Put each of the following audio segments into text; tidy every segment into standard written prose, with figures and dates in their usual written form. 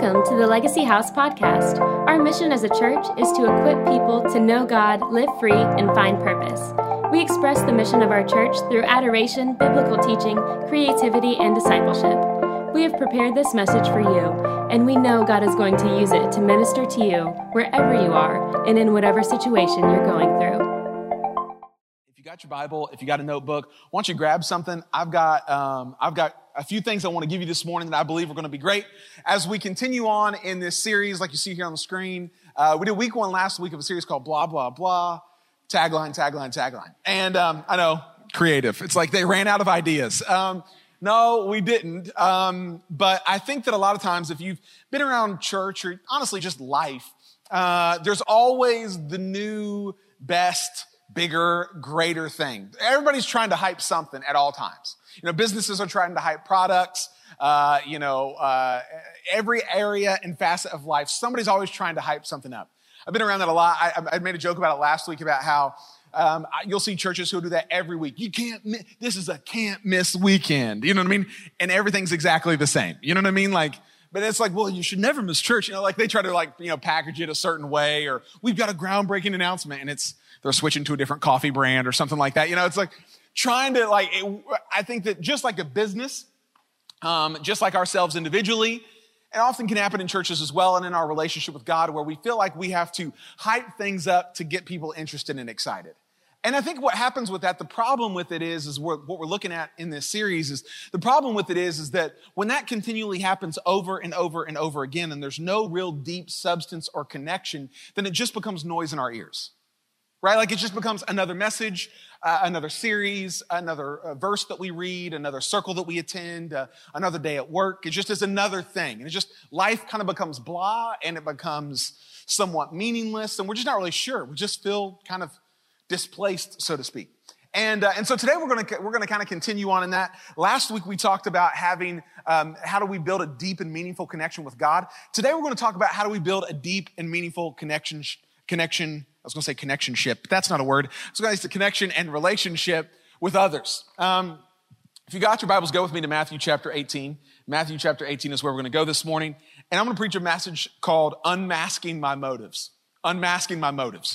Welcome to the Legacy House podcast. Our mission as a church is to equip people to know God, live free, and find purpose. We express the mission of our church through adoration, biblical teaching, creativity, and discipleship. We have prepared this message for you, and we know God is going to use it to minister to you wherever you are and in whatever situation you're going through. If you got your Bible, if you got a notebook, why don't you grab something? I've got a few things I want to give you this morning that I believe are going to be great. As we continue on in this series, like you see here on the screen, we did week 1 last week of a series called Blah, Blah, Blah, Tagline, Tagline, Tagline. And I know, creative. It's like they ran out of ideas. No, we didn't. But I think that a lot of times if you've been around church or honestly just life, there's always the new, best, bigger, greater thing. Everybody's trying to hype something at all times. You know, businesses are trying to hype products. Every area and facet of life, somebody's always trying to hype something up. I've been around that a lot. I made a joke about it last week about how you'll see churches who do that every week. This is a can't miss weekend. You know what I mean? And everything's exactly the same. You know what I mean? But it's like, well, you should never miss church. You know, like they try to package it a certain way, or we've got a groundbreaking announcement and they're switching to a different coffee brand or something like that. You know, it's like trying to I think that just like a business, just like ourselves individually, it often can happen in churches as well and in our relationship with God where we feel like we have to hype things up to get people interested and excited. And I think what happens with that, the problem with it is what we're looking at in this series is the problem with it is that when that continually happens over and over and over again and there's no real deep substance or connection, then it just becomes noise in our ears. Right? Like it just becomes another message, another series, another verse that we read, another circle that we attend, another day at work. It just is another thing. And life kind of becomes blah and it becomes somewhat meaningless and we're just not really sure. We just feel kind of displaced, so to speak. And so today we're going to kind of continue on in that. Last week we talked about having, how do we build a deep and meaningful connection with God? Today we're going to talk about how do we build a deep and meaningful connection. I was going to say connectionship, but that's not a word. I was going to say connection and relationship with others. If you got your Bibles, go with me to Matthew chapter 18. Matthew chapter 18 is where we're going to go this morning. And I'm going to preach a message called Unmasking My Motives. Unmasking My Motives.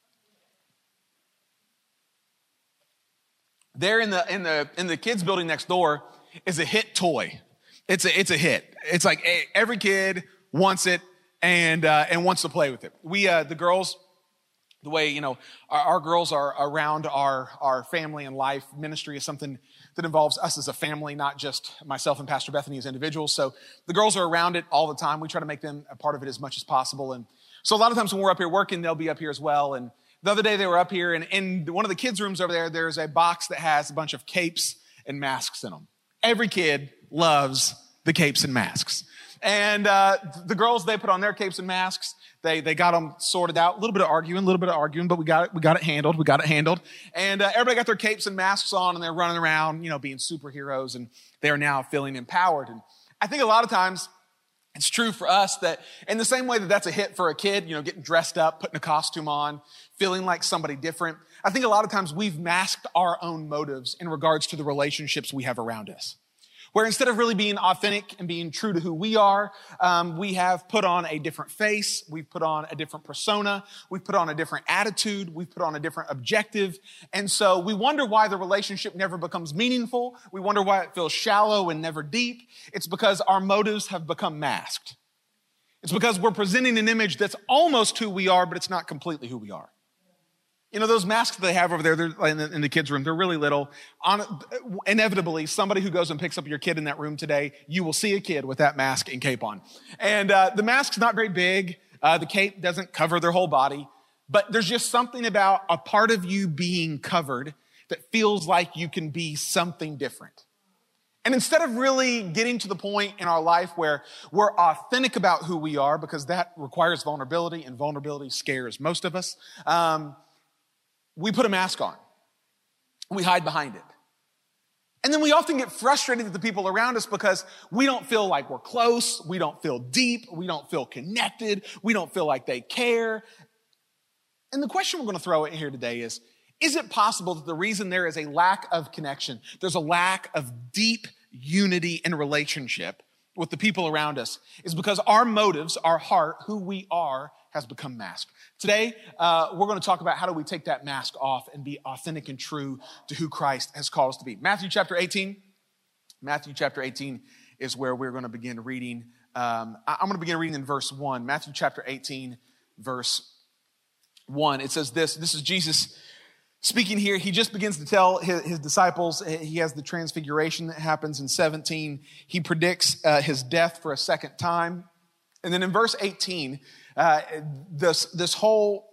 There in the kids building next door is a hit toy. It's a hit. It's like every kid wants it and wants to play with it. We the girls, the way our girls are around our family and life. Ministry is something that involves us as a family, not just myself and Pastor Bethany as individuals. So the girls are around it all the time. We try to make them a part of it as much as possible. And so a lot of times when we're up here working, they'll be up here as well. And the other day they were up here, and in one of the kids' rooms over there, there's a box that has a bunch of capes and masks in them. Every kid loves the capes and masks. And the girls, they put on their capes and masks. They got them sorted out. A little bit of arguing, but we got it handled. And everybody got their capes and masks on, and they're running around, being superheroes, and they are now feeling empowered. And I think a lot of times it's true for us that in the same way that that's a hit for a kid, getting dressed up, putting a costume on, feeling like somebody different. I think a lot of times we've masked our own motives in regards to the relationships we have around us. Where instead of really being authentic and being true to who we are, we have put on a different face, we've put on a different persona, we've put on a different attitude, we've put on a different objective. And so we wonder why the relationship never becomes meaningful. We wonder why it feels shallow and never deep. It's because our motives have become masked. It's because we're presenting an image that's almost who we are, but it's not completely who we are. Those masks that they have over there, they're in the kids' room, they're really little. Inevitably, somebody who goes and picks up your kid in that room today, you will see a kid with that mask and cape on. And the mask's not very big. The cape doesn't cover their whole body. But there's just something about a part of you being covered that feels like you can be something different. And instead of really getting to the point in our life where we're authentic about who we are, because that requires vulnerability, and vulnerability scares most of us, we put a mask on. We hide behind it. And then we often get frustrated with the people around us because we don't feel like we're close. We don't feel deep. We don't feel connected. We don't feel like they care. And the question we're going to throw in here today is it possible that the reason there is a lack of connection, there's a lack of deep unity and relationship with the people around us is because our motives, our heart, who we are, has become masked. Today, we're going to talk about how do we take that mask off and be authentic and true to who Christ has called us to be. Matthew chapter 18 is where we're going to begin reading. I'm going to begin reading in verse 1. Matthew chapter 18, verse 1. It says this is Jesus speaking here. He just begins to tell his disciples. He has the transfiguration that happens in 17. He predicts his death for a second time. And then in verse 18, this whole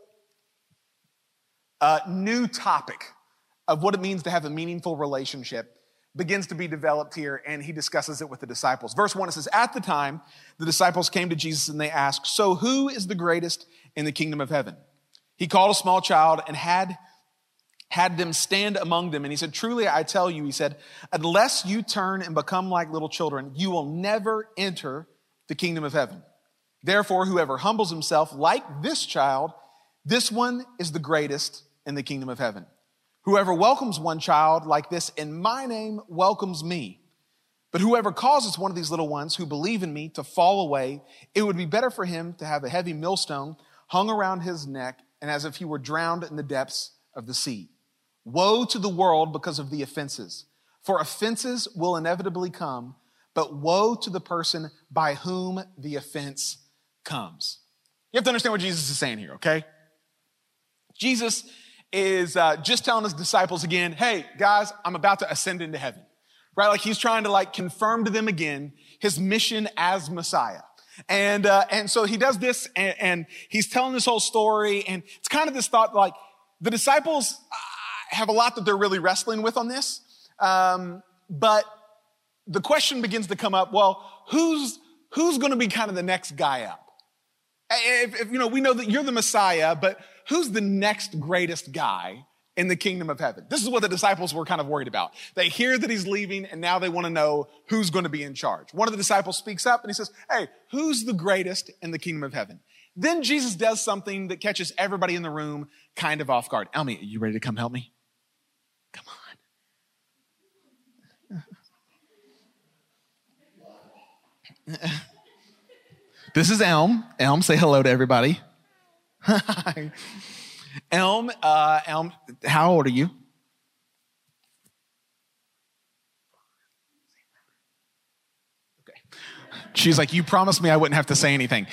new topic of what it means to have a meaningful relationship begins to be developed here, and he discusses it with the disciples. Verse 1, it says, "At the time, the disciples came to Jesus and they asked, 'So who is the greatest in the kingdom of heaven?' He called a small child and had them stand among them. And he said, 'Truly, I tell you,' he said, 'unless you turn and become like little children, you will never enter the kingdom of heaven. Therefore, whoever humbles himself like this child, this one is the greatest in the kingdom of heaven. Whoever welcomes one child like this in my name welcomes me. But whoever causes one of these little ones who believe in me to fall away, it would be better for him to have a heavy millstone hung around his neck and as if he were drowned in the depths of the sea. Woe to the world because of the offenses, for offenses will inevitably come, but woe to the person by whom the offense comes.'" You have to understand what Jesus is saying here, okay? Jesus is just telling his disciples again, hey, guys, I'm about to ascend into heaven, right? Like he's trying to confirm to them again his mission as Messiah. And so he does this and he's telling this whole story. And it's kind of this thought, the disciples have a lot that they're really wrestling with on this. But the question begins to come up, well, who's going to be kind of the next guy up? If we know that you're the Messiah, but who's the next greatest guy in the kingdom of heaven? This is what the disciples were kind of worried about. They hear that he's leaving, and now they want to know who's going to be in charge. One of the disciples speaks up, and he says, hey, who's the greatest in the kingdom of heaven? Then Jesus does something that catches everybody in the room kind of off guard. Elmi, are you ready to come help me? Come on. This is Elm. Elm, say hello to everybody. Hi. Elm, how old are you? Okay. She's like, you promised me I wouldn't have to say anything.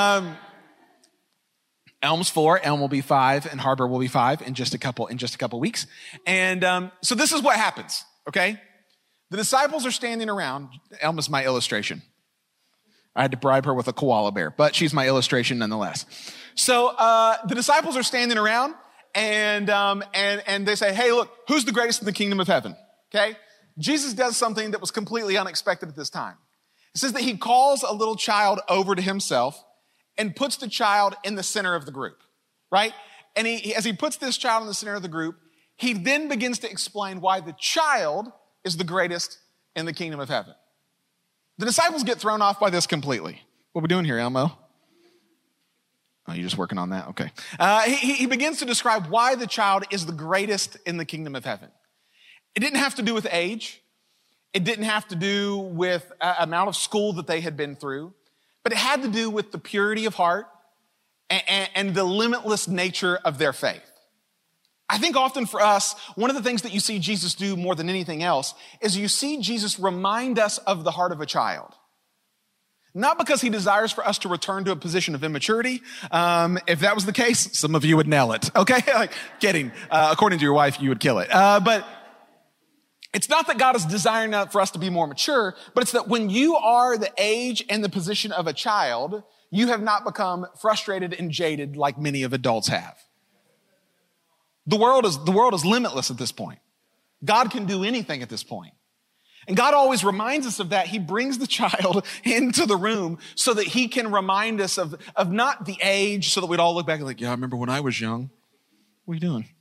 Elm's 4, Elm will be 5, and Harbor will be 5 in just a couple weeks. And so this is what happens, okay? The disciples are standing around. Elm is my illustration. I had to bribe her with a koala bear, but she's my illustration nonetheless. So the disciples are standing around, and they say, hey, look, who's the greatest in the kingdom of heaven? Okay? Jesus does something that was completely unexpected at this time. It says that he calls a little child over to himself and puts the child in the center of the group, right? And as he puts this child in the center of the group, he then begins to explain why the child is the greatest in the kingdom of heaven. The disciples get thrown off by this completely. What are we doing here, Elmo? Oh, you're just working on that? Okay. He begins to describe why the child is the greatest in the kingdom of heaven. It didn't have to do with age. It didn't have to do with amount of school that they had been through. But it had to do with the purity of heart and the limitless nature of their faith. I think often for us, one of the things that you see Jesus do more than anything else is you see Jesus remind us of the heart of a child. Not because he desires for us to return to a position of immaturity. If that was the case, some of you would nail it. Okay? Kidding. According to your wife, you would kill it. But it's not that God is desiring for us to be more mature, but it's that when you are the age and the position of a child, you have not become frustrated and jaded like many of adults have. The world is limitless at this point. God can do anything at this point. And God always reminds us of that. He brings the child into the room so that he can remind us of not the age, so that we'd all look back and like, yeah, I remember when I was young. What are you doing?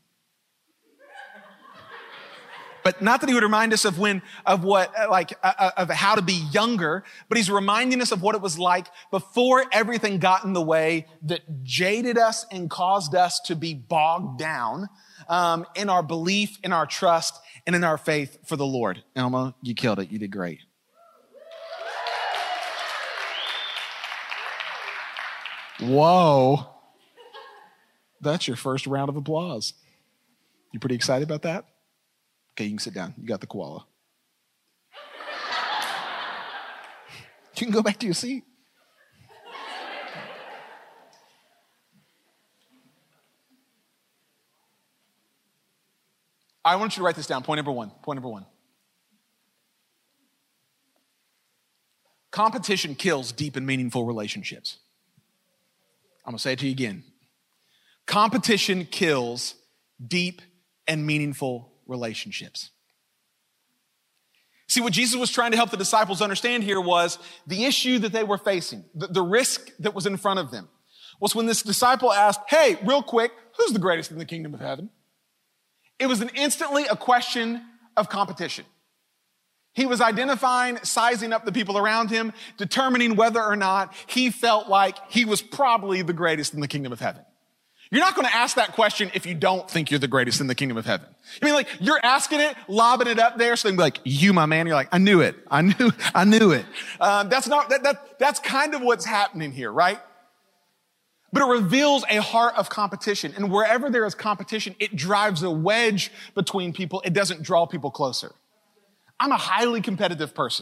But not that he would remind us of how to be younger, but he's reminding us of what it was like before everything got in the way that jaded us and caused us to be bogged down in our belief, in our trust, and in our faith for the Lord. Elma, you killed it. You did great. Whoa. That's your first round of applause. You pretty excited about that? Okay, you can sit down. You got the koala. You can go back to your seat. I want you to write this down. Point number one. Competition kills deep and meaningful relationships. I'm going to say it to you again. Competition kills deep and meaningful relationships. See, what Jesus was trying to help the disciples understand here was the issue that they were facing, the risk that was in front of them, was when this disciple asked, hey, real quick, who's the greatest in the kingdom of heaven? It was instantly a question of competition. He was identifying, sizing up the people around him, determining whether or not he felt like he was probably the greatest in the kingdom of heaven. You're not going to ask that question if you don't think you're the greatest in the kingdom of heaven. I mean, like, you're asking it, lobbing it up there, so they can be like, you, my man. You're like, I knew it. That's kind of what's happening here, right? But it reveals a heart of competition. And wherever there is competition, it drives a wedge between people. It doesn't draw people closer. I'm a highly competitive person.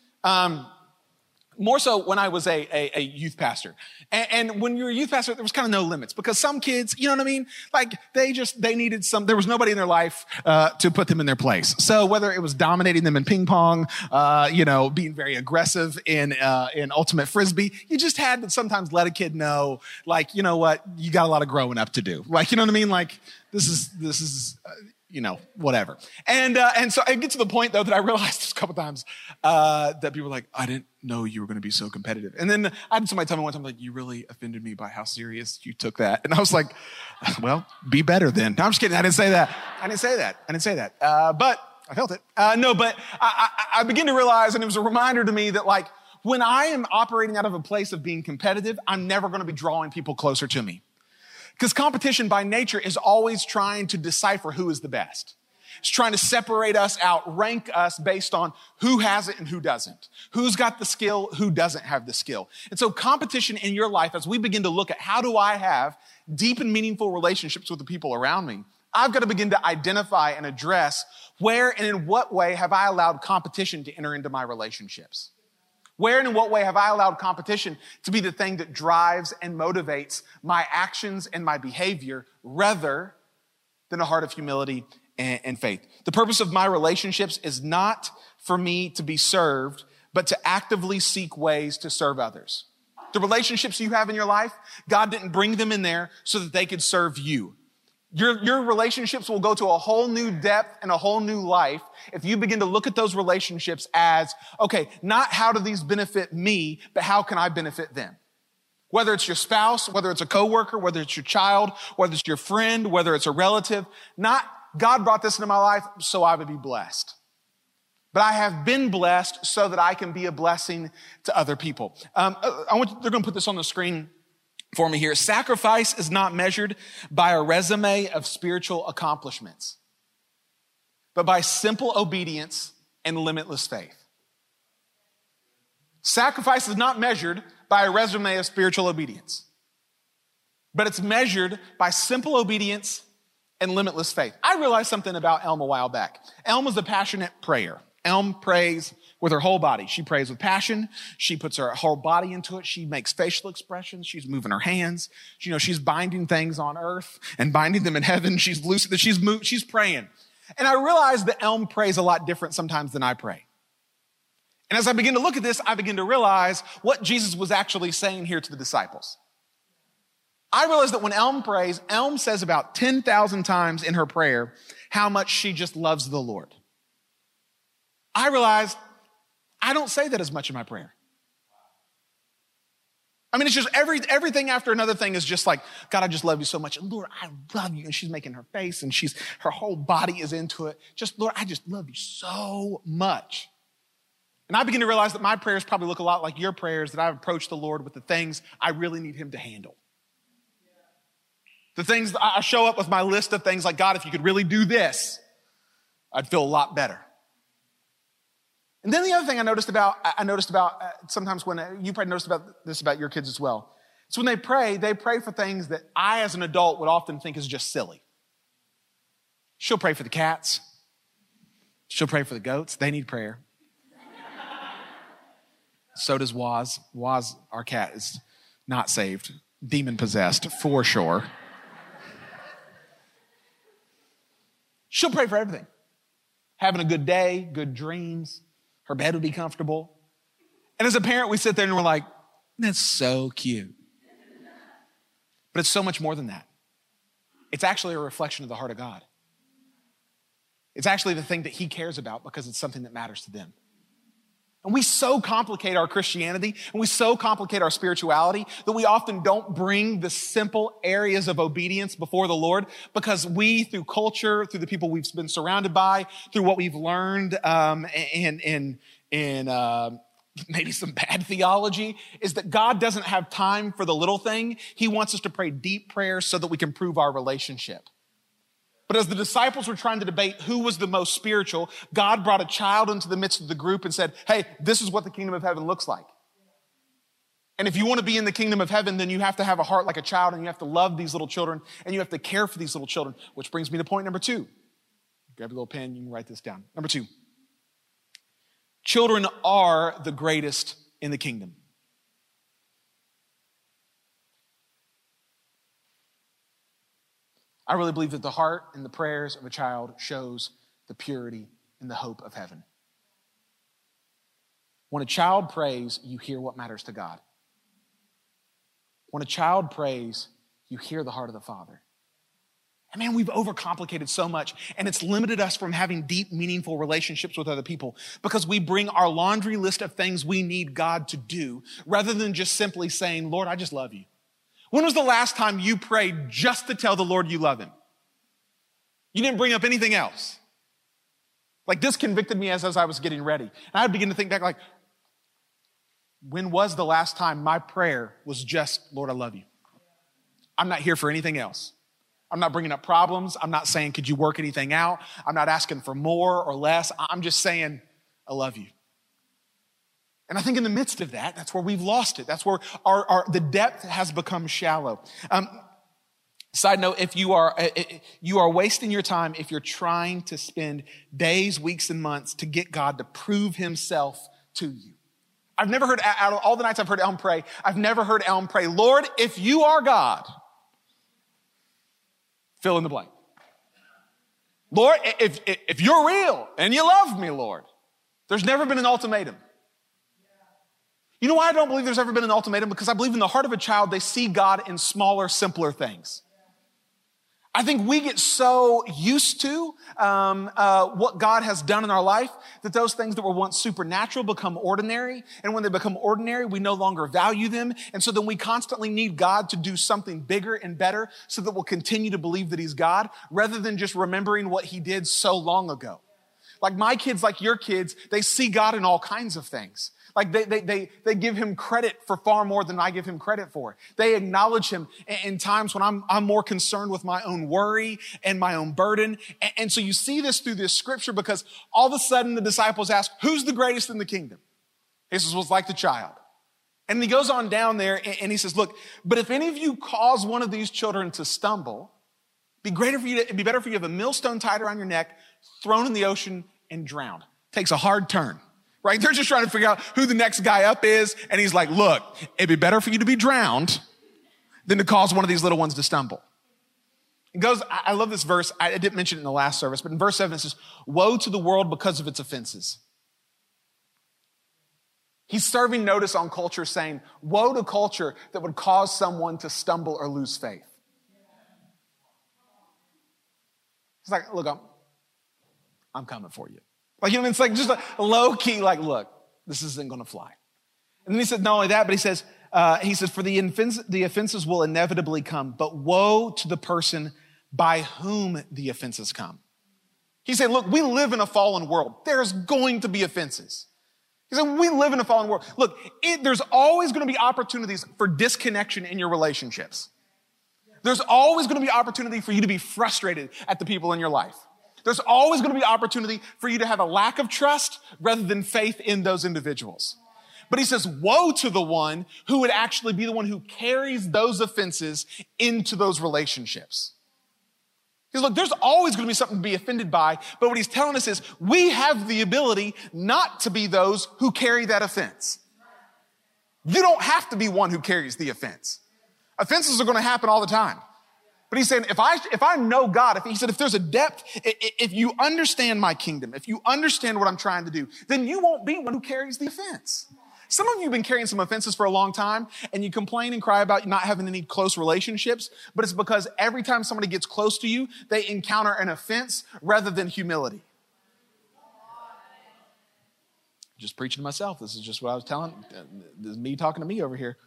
More so when I was a youth pastor. And when you're a youth pastor, there was kind of no limits because some kids, you know what I mean? Like they needed there was nobody in their life, to put them in their place. So whether it was dominating them in ping pong, being very aggressive in ultimate frisbee, you just had to sometimes let a kid know, like, you know what, you got a lot of growing up to do. Like, you know what I mean? Like this is, whatever. And so I get to the point though that I realized this a couple times, that people were like, I didn't know you were going to be so competitive. And then I had somebody tell me one time, like, you really offended me by how serious you took that. And I was like, well, be better then. No, I'm just kidding. I didn't say that. But I felt it. But I begin to realize, and it was a reminder to me that, like, when I am operating out of a place of being competitive, I'm never going to be drawing people closer to me. Because competition by nature is always trying to decipher who is the best. It's trying to separate us out, rank us based on who has it and who doesn't. Who's got the skill, who doesn't have the skill. And so competition in your life, as we begin to look at how do I have deep and meaningful relationships with the people around me, I've got to begin to identify and address where and in what way have I allowed competition to enter into my relationships. Where and in what way have I allowed competition to be the thing that drives and motivates my actions and my behavior rather than a heart of humility and faith? The purpose of my relationships is not for me to be served, but to actively seek ways to serve others. The relationships you have in your life, God didn't bring them in there so that they could serve you. Your relationships will go to a whole new depth and a whole new life if you begin to look at those relationships as, okay, not how do these benefit me, but how can I benefit them? Whether it's your spouse, whether it's a coworker, whether it's your child, whether it's your friend, whether it's a relative, not God brought this into my life so I would be blessed. But I have been blessed so that I can be a blessing to other people. They're going to put this on the screen for me here. Sacrifice is not measured by a resume of spiritual accomplishments, but by simple obedience and limitless faith. Sacrifice is not measured by a resume of spiritual obedience, but it's measured by simple obedience and limitless faith. I realized something about Elm a while back. Elm is a passionate prayer. Elm prays with her whole body. She prays with passion. She puts her whole body into it. She makes facial expressions. She's moving her hands. She's binding things on earth and binding them in heaven. She's lucid. She's praying. And I realized that Elm prays a lot different sometimes than I pray. And as I begin to look at this, I begin to realize what Jesus was actually saying here to the disciples. I realized that when Elm prays, Elm says about 10,000 times in her prayer how much she just loves the Lord. I realized I don't say that as much in my prayer. I mean, it's just everything after another thing is just like, God, I just love you so much. And Lord, I love you. And she's making her face and her whole body is into it. Just, Lord, I just love you so much. And I begin to realize that my prayers probably look a lot like your prayers, that I've approached the Lord with the things I really need him to handle. The things that I show up with my list of things like, God, if you could really do this, I'd feel a lot better. And then the other thing I noticed about sometimes when you probably noticed about this about your kids as well. So when they pray for things that I, as an adult, would often think is just silly. She'll pray for the cats. She'll pray for the goats. They need prayer. So does Waz. Waz, our cat, is not saved. Demon-possessed, for sure. She'll pray for everything. Having a good day, good dreams. Her bed would be comfortable. And as a parent, we sit there and we're like, that's so cute. But it's so much more than that. It's actually a reflection of the heart of God. It's actually the thing that he cares about because it's something that matters to them. And we so complicate our Christianity and we so complicate our spirituality that we often don't bring the simple areas of obedience before the Lord because we, through culture, through the people we've been surrounded by, through what we've learned in maybe some bad theology, is that God doesn't have time for the little thing. He wants us to pray deep prayers so that we can prove our relationship. But as the disciples were trying to debate who was the most spiritual, God brought a child into the midst of the group and said, hey, this is what the kingdom of heaven looks like. And if you want to be in the kingdom of heaven, then you have to have a heart like a child and you have to love these little children and you have to care for these little children, which brings me to point number 2. Grab a little pen, you can write this down. Number 2. Children are the greatest in the kingdom. I really believe that the heart and the prayers of a child shows the purity and the hope of heaven. When a child prays, you hear what matters to God. When a child prays, you hear the heart of the Father. And man, we've overcomplicated so much, and it's limited us from having deep, meaningful relationships with other people because we bring our laundry list of things we need God to do rather than just simply saying, Lord, I just love you. When was the last time you prayed just to tell the Lord you love him? You didn't bring up anything else. Like this convicted me as I was getting ready. And I would begin to think back like, when was the last time my prayer was just, Lord, I love you? I'm not here for anything else. I'm not bringing up problems. I'm not saying, could you work anything out? I'm not asking for more or less. I'm just saying, I love you. And I think in the midst of that, that's where we've lost it. That's where the depth has become shallow. Side note, if you are wasting your time if you're trying to spend days, weeks, and months to get God to prove himself to you. I've never heard, out of all the nights I've heard Elm pray, I've never heard Elm pray, Lord, if you are God, fill in the blank. Lord, if you're real and you love me, Lord, there's never been an ultimatum. You know why I don't believe there's ever been an ultimatum? Because I believe in the heart of a child, they see God in smaller, simpler things. I think we get so used to what God has done in our life that those things that were once supernatural become ordinary. And when they become ordinary, we no longer value them. And so then we constantly need God to do something bigger and better so that we'll continue to believe that he's God rather than just remembering what he did so long ago. Like my kids, like your kids, they see God in all kinds of things. Like they give him credit for far more than I give him credit for. They acknowledge him in times when I'm more concerned with my own worry and my own burden. And so you see this through this scripture because all of a sudden the disciples ask, who's the greatest in the kingdom? Jesus was like the child. And he goes on down there and he says, look, but if any of you cause one of these children to stumble, it'd be better for you to have a millstone tied around your neck, thrown in the ocean and drowned. Takes a hard turn. Right? They're just trying to figure out who the next guy up is. And he's like, look, it'd be better for you to be drowned than to cause one of these little ones to stumble. It goes, I love this verse. I didn't mention it in the last service, but in verse 7 it says, woe to the world because of its offenses. He's serving notice on culture saying, woe to culture that would cause someone to stumble or lose faith. He's like, look, I'm coming for you. Like, you know, it's like just a low key, like, look, this isn't going to fly. And then he said, not only that, but he says, for the offenses will inevitably come, but woe to the person by whom the offenses come. He said, look, we live in a fallen world. There's going to be offenses. He said, we live in a fallen world. Look, there's always going to be opportunities for disconnection in your relationships. There's always going to be opportunity for you to be frustrated at the people in your life. There's always going to be opportunity for you to have a lack of trust rather than faith in those individuals. But he says, woe to the one who would actually be the one who carries those offenses into those relationships. Because look, there's always going to be something to be offended by, but what he's telling us is we have the ability not to be those who carry that offense. You don't have to be one who carries the offense. Offenses are going to happen all the time. But he's saying, if I know God, he said, if there's a depth, if you understand my kingdom, if you understand what I'm trying to do, then you won't be one who carries the offense. Some of you have been carrying some offenses for a long time, and you complain and cry about not having any close relationships, but it's because every time somebody gets close to you, they encounter an offense rather than humility. Just preaching to myself. This is just what I was telling. This is me talking to me over here.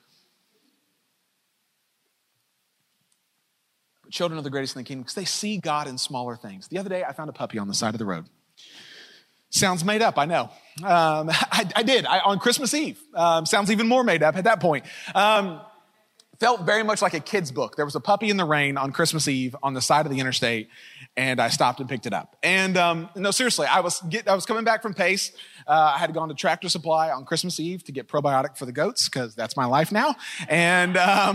But children are the greatest in the kingdom because they see God in smaller things. The other day, I found a puppy on the side of the road. Sounds made up, I know. I did on Christmas Eve. Sounds even more made up at that point. Felt very much like a kid's book. There was a puppy in the rain on Christmas Eve on the side of the interstate, and I stopped and picked it up. And no, seriously, I was coming back from Pace. I had gone to Tractor Supply on Christmas Eve to get probiotic for the goats because that's my life now. And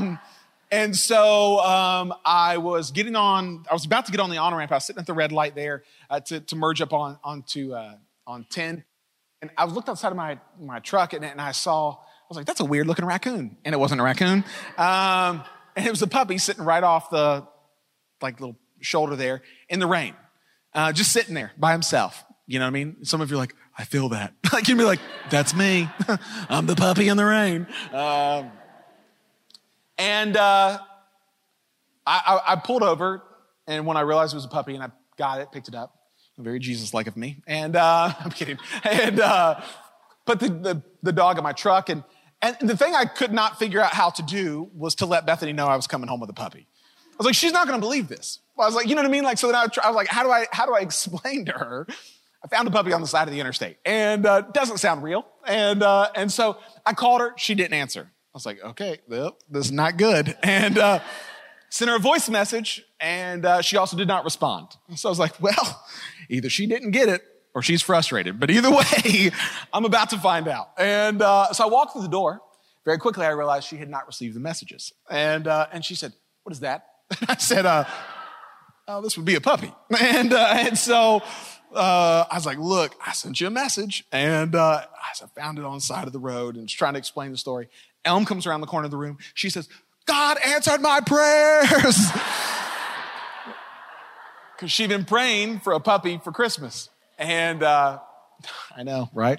so I was about to get on the on-ramp. I was sitting at the red light there to merge up on 10. And I looked outside of my truck and I was like, that's a weird looking raccoon. And it wasn't a raccoon. And it was a puppy sitting right off the little shoulder there in the rain, just sitting there by himself. You know what I mean? Some of you are like, I feel that. Like you'd be like, that's me. I'm the puppy in the rain. And I pulled over, and when I realized it was a puppy, and I got it, picked it up, very Jesus-like of me, and I'm kidding, and put the dog in my truck, and the thing I could not figure out how to do was to let Bethany know I was coming home with a puppy. I was like, she's not going to believe this. I was like, you know what I mean? Like, so then I was like, how do I explain to her? I found a puppy on the side of the interstate, and it doesn't sound real, and so I called her. She didn't answer. I was like, okay, well, this is not good. And sent her a voice message, and she also did not respond. So I was like, well, either she didn't get it or she's frustrated. But either way, I'm about to find out. And so I walked through the door. Very quickly, I realized she had not received the messages. And she said, what is that? And I said, oh, this would be a puppy. And so I was like, look, I sent you a message. And I found it on the side of the road and was trying to explain the story. Elm comes around the corner of the room. She says, God answered my prayers. Because she'd been praying for a puppy for Christmas. And I know, right?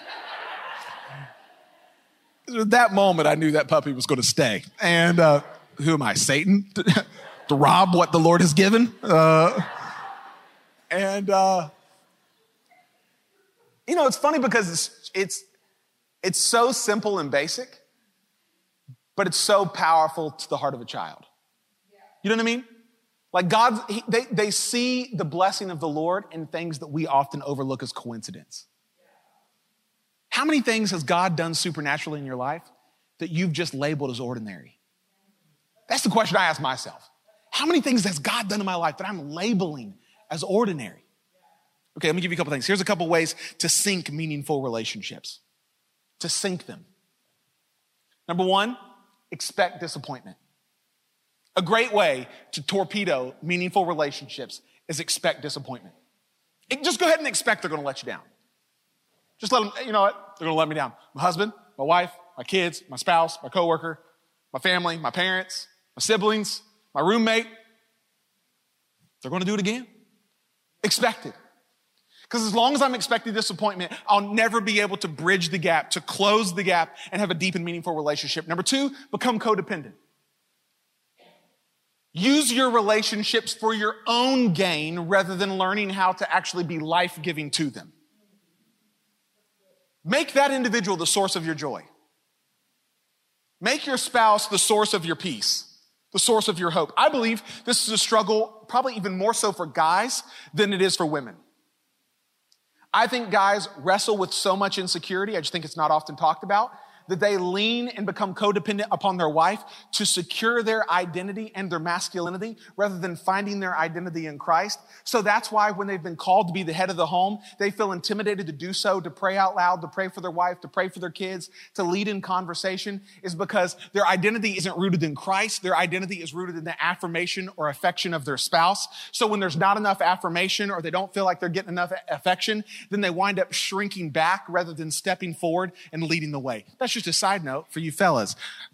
At that moment, I knew that puppy was going to stay. And who am I, Satan? To rob what the Lord has given? It's funny because it's so simple and basic, but it's so powerful to the heart of a child. You know what I mean? Like they see the blessing of the Lord in things that we often overlook as coincidence. How many things has God done supernaturally in your life that you've just labeled as ordinary? That's the question I ask myself. How many things has God done in my life that I'm labeling as ordinary? Okay, let me give you a couple things. Here's a couple ways to sink meaningful relationships. To sink them. Number one, expect disappointment. A great way to torpedo meaningful relationships is expect disappointment. Just go ahead and expect they're going to let you down. Just let them, you know what? They're going to let me down. My husband, my wife, my kids, my spouse, my coworker, my family, my parents, my siblings, my roommate. They're going to do it again. Expect it. Because as long as I'm expecting disappointment, I'll never be able to bridge the gap, to close the gap, and have a deep and meaningful relationship. Number two, become codependent. Use your relationships for your own gain rather than learning how to actually be life-giving to them. Make that individual the source of your joy. Make your spouse the source of your peace, the source of your hope. I believe this is a struggle, probably even more so for guys than it is for women. I think guys wrestle with so much insecurity, I just think it's not often talked about, that they lean and become codependent upon their wife to secure their identity and their masculinity rather than finding their identity in Christ. So that's why when they've been called to be the head of the home, they feel intimidated to do so, to pray out loud, to pray for their wife, to pray for their kids, to lead in conversation, is because their identity isn't rooted in Christ. Their identity is rooted in the affirmation or affection of their spouse. So when there's not enough affirmation or they don't feel like they're getting enough affection, then they wind up shrinking back rather than stepping forward and leading the way. That's just a side note for you fellas.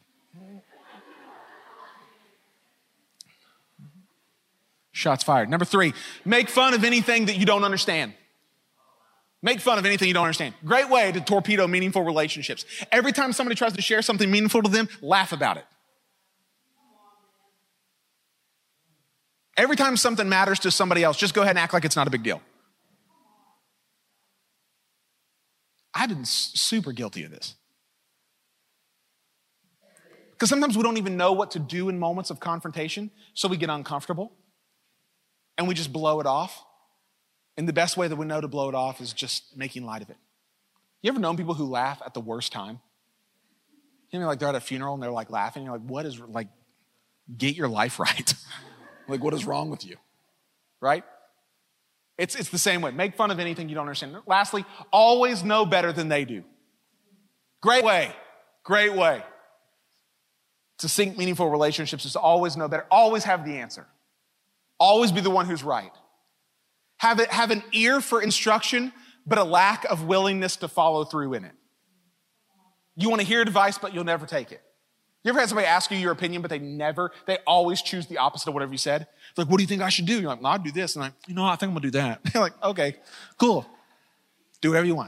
Shots fired. Number 3, make fun of anything that you don't understand. Make fun of anything you don't understand. Great way to torpedo meaningful relationships. Every time somebody tries to share something meaningful to them, laugh about it. Every time something matters to somebody else, just go ahead and act like it's not a big deal. I've been super guilty of this. Because sometimes we don't even know what to do in moments of confrontation, so we get uncomfortable and we just blow it off. And the best way that we know to blow it off is just making light of it. You ever known people who laugh at the worst time? You know, like they're at a funeral and they're like laughing. You're like, what is, like, get your life right. Like, what is wrong with you? Right? It's the same way. Make fun of anything you don't understand. Lastly, always know better than they do. Great way to sink meaningful relationships is to always know better. Always have the answer. Always be the one who's right. Have an ear for instruction, but a lack of willingness to follow through in it. You want to hear advice, but you'll never take it. You ever had somebody ask you your opinion, but they always choose the opposite of whatever you said? It's like, what do you think I should do? You're like, well, I'll do this. And I think I'm going to do that. You're like, okay, cool. Do whatever you want.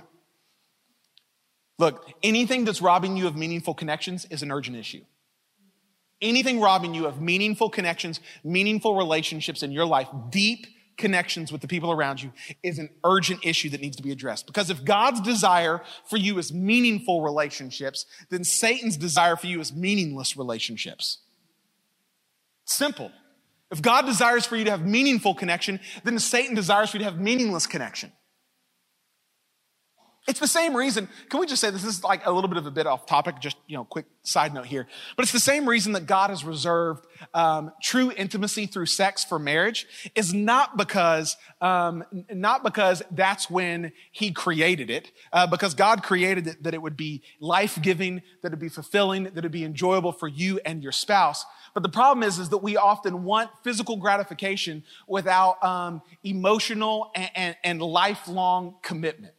Look, anything that's robbing you of meaningful connections is an urgent issue. Anything robbing you of meaningful connections, meaningful relationships in your life, deep connections with the people around you, is an urgent issue that needs to be addressed. Because if God's desire for you is meaningful relationships, then Satan's desire for you is meaningless relationships. Simple. If God desires for you to have meaningful connection, then Satan desires for you to have meaningless connection. It's the same reason. Can we just say this is like a little bit of a bit off topic, just, quick side note here. But it's the same reason that God has reserved true intimacy through sex for marriage is not because that's when he created it, because God created it that it would be life-giving, that it'd be fulfilling, that it'd be enjoyable for you and your spouse. But the problem is that we often want physical gratification without emotional and lifelong commitment.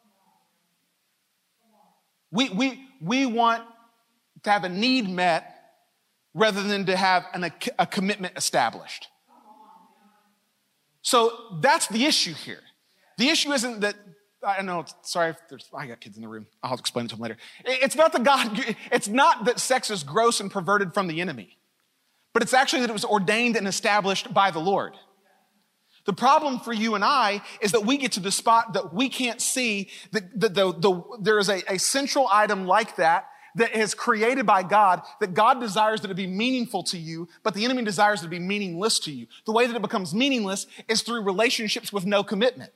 We want to have a need met rather than to have a commitment established. So that's the issue here. The issue isn't that, I know, sorry if I got kids in the room. I'll explain it to them later. It's not that sex is gross and perverted from the enemy, but it's actually that it was ordained and established by the Lord. The problem for you and I is that we get to the spot that we can't see that there is a central item like that is created by God, that God desires that it be meaningful to you, but the enemy desires it to be meaningless to you. The way that it becomes meaningless is through relationships with no commitment.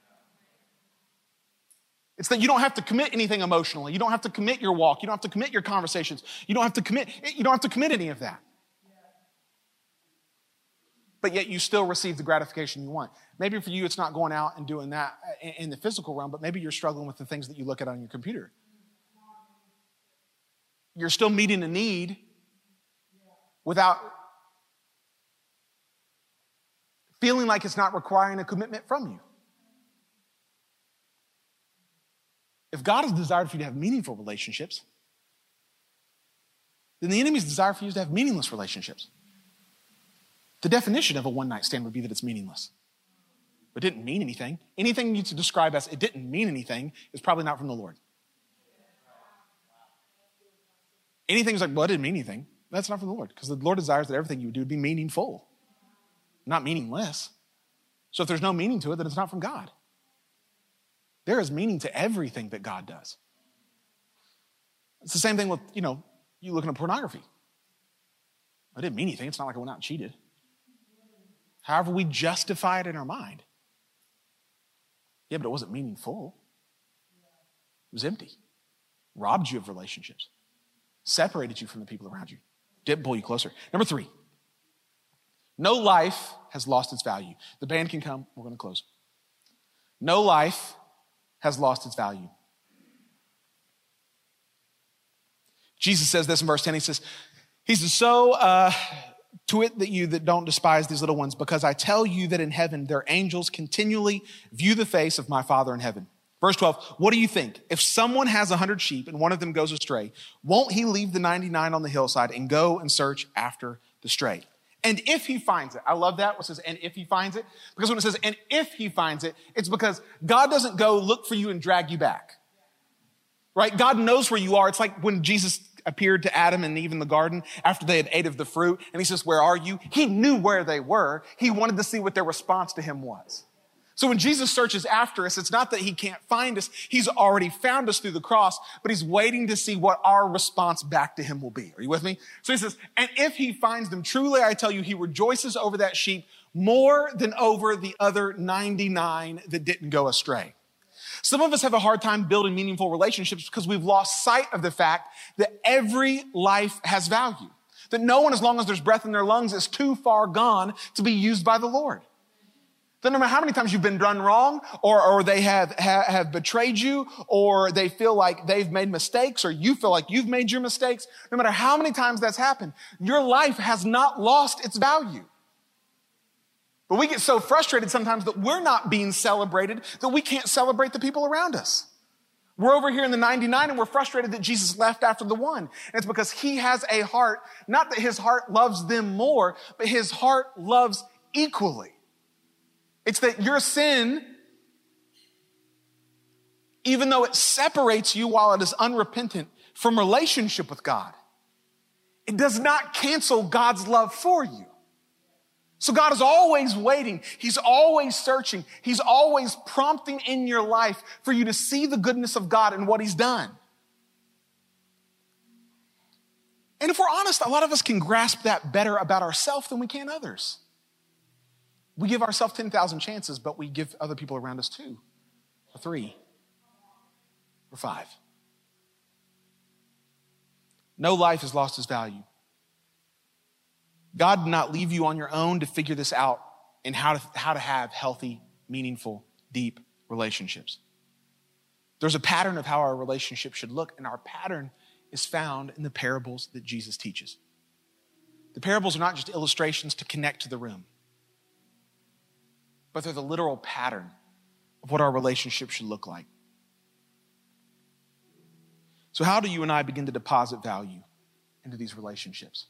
It's that you don't have to commit anything emotionally. You don't have to commit your walk. You don't have to commit your conversations. You don't have to commit any of that. But yet you still receive the gratification you want. Maybe for you, it's not going out and doing that in the physical realm, but maybe you're struggling with the things that you look at on your computer. You're still meeting a need without feeling like it's not requiring a commitment from you. If God has desired for you to have meaningful relationships, then the enemy's desire for you is to have meaningless relationships. The definition of a one-night stand would be that it's meaningless. It didn't mean anything. Anything you to describe as it didn't mean anything is probably not from the Lord. Anything's like, well, it didn't mean anything. That's not from the Lord, because the Lord desires that everything you would do would be meaningful, not meaningless. So if there's no meaning to it, then it's not from God. There is meaning to everything that God does. It's the same thing with, you looking at pornography. It didn't mean anything. It's not like I went out and cheated. However, we justify it in our mind. Yeah, but it wasn't meaningful. It was empty. robbed you of relationships, separated you from the people around you, didn't pull you closer. Number 3, no life has lost its value. The band can come. We're going to close. No life has lost its value. Jesus says this in verse 10. He says, so to it that you that don't despise these little ones, because I tell you that in heaven their angels continually view the face of my Father in heaven. Verse 12, what do you think? If someone has 100 sheep and one of them goes astray, won't he leave the 99 on the hillside and go and search after the stray? And if he finds it, I love that. It says, and if he finds it, because when it says, and if he finds it, it's because God doesn't go look for you and drag you back, right? God knows where you are. It's like when Jesus appeared to Adam and Eve in the garden after they had ate of the fruit. And he says, where are you? He knew where they were. He wanted to see what their response to him was. So when Jesus searches after us, it's not that he can't find us. He's already found us through the cross, but he's waiting to see what our response back to him will be. Are you with me? So he says, and if he finds them, truly I tell you, he rejoices over that sheep more than over the other 99 that didn't go astray. Some of us have a hard time building meaningful relationships because we've lost sight of the fact that every life has value. That no one, as long as there's breath in their lungs, is too far gone to be used by the Lord. That no matter how many times you've been done wrong, or they have betrayed you, or they feel like they've made mistakes, or you feel like you've made your mistakes, no matter how many times that's happened, your life has not lost its value. But we get so frustrated sometimes that we're not being celebrated that we can't celebrate the people around us. We're over here in the 99 and we're frustrated that Jesus left after the 1. And it's because he has a heart, not that his heart loves them more, but his heart loves equally. It's that your sin, even though it separates you while it is unrepentant from relationship with God, it does not cancel God's love for you. So God is always waiting. He's always searching. He's always prompting in your life for you to see the goodness of God and what he's done. And if we're honest, a lot of us can grasp that better about ourselves than we can others. We give ourselves 10,000 chances, but we give other people around us 2 or 3 or 5. No life has lost its value. God did not leave you on your own to figure this out and how to have healthy, meaningful, deep relationships. There's a pattern of how our relationship should look, and our pattern is found in the parables that Jesus teaches. The parables are not just illustrations to connect to the room, but they're the literal pattern of what our relationship should look like. So how do you and I begin to deposit value into these relationships?